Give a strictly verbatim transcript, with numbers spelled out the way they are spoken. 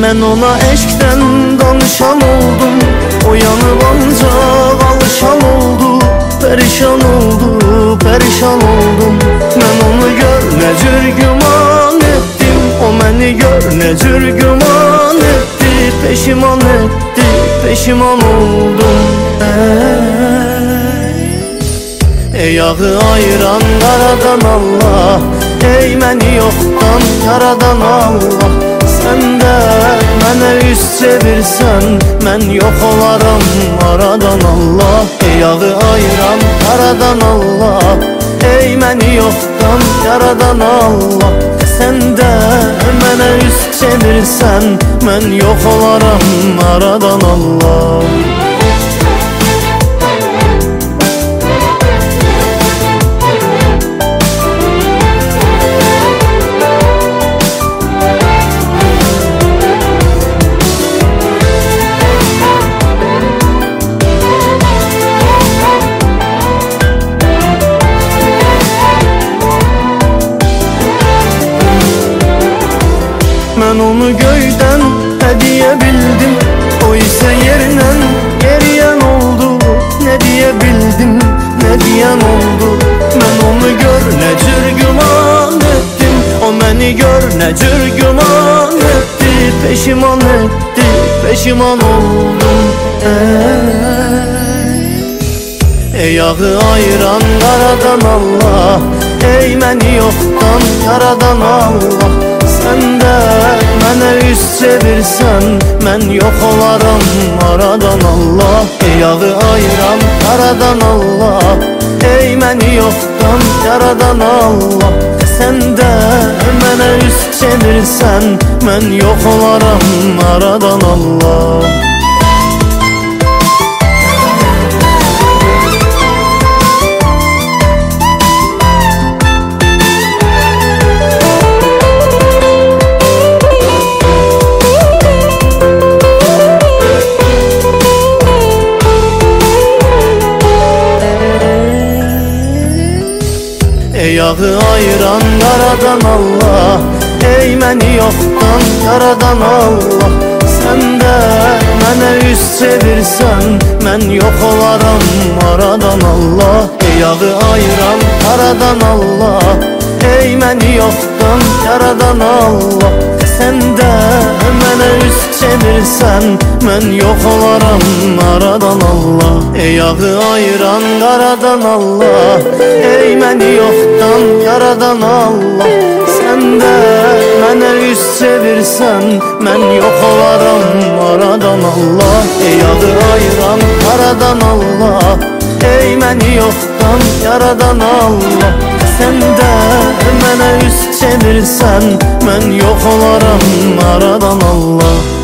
Mən ona eşkdən danışan oldum, o yanıb ancaq alışan oldu. Perişan oldu, perişan oldum. Mən onu gör nə cür güman etdim, o məni gör nə cür güman etdi. Peşiman etdi, peşiman oldum. Ey yağı ayıran qaradan Allah, ey məni yoxdan yaradan Allah. Sən də mənə üz çevirsən, mən yox olaram aradan Allah. Ey yağı ayıran qaradan Allah, ey məni yoxdan yaradan Allah. Sən də mənə üz çevirsən, mən yox olaram aradan Allah. Mən onu göydən hədiyyə bildim, o isə yerlə yeriyən oldu. Nə deyə bildim, nə deyən oldu. Mən onu gör nə cür güman etdim, o məni gör nə cür güman etdi. Peşiman etdi, peşiman oldum. Ey, ey yağı ayıran qaradan Allah, ey məni yoxdan yaradan Allah. Sən də mənə üz çevirsən, mən yox olaram aradan Allah. Ey yağı ayıran qaradan Allah, ey məni yoxdan yaradan Allah. Sən də mənə üz çevirsən, mən yox olaram aradan Allah. Ey yağı ayıran qaradan Allah, ey məni yoxdan yaradan Allah. Sən də mənə üz çevirsən, mən yox olaram aradan Allah. Ey yağı ayıran qaradan Allah, ey məni yoxdan yaradan Allah. Sən də mənə üz çevirsən, mən yox olaram aradan Allah. Ey yağı ayıran qaradan Allah, ey məni yoxdan yaradan Allah. Sən də mənə üz çevirsən, mən yox olaram aradan Allah. Ey yağı ayıran qaradan Allah, ey məni yoxdan yaradan Allah. Sən də mənə üz çevirsən, mən yox olaram aradan Allah.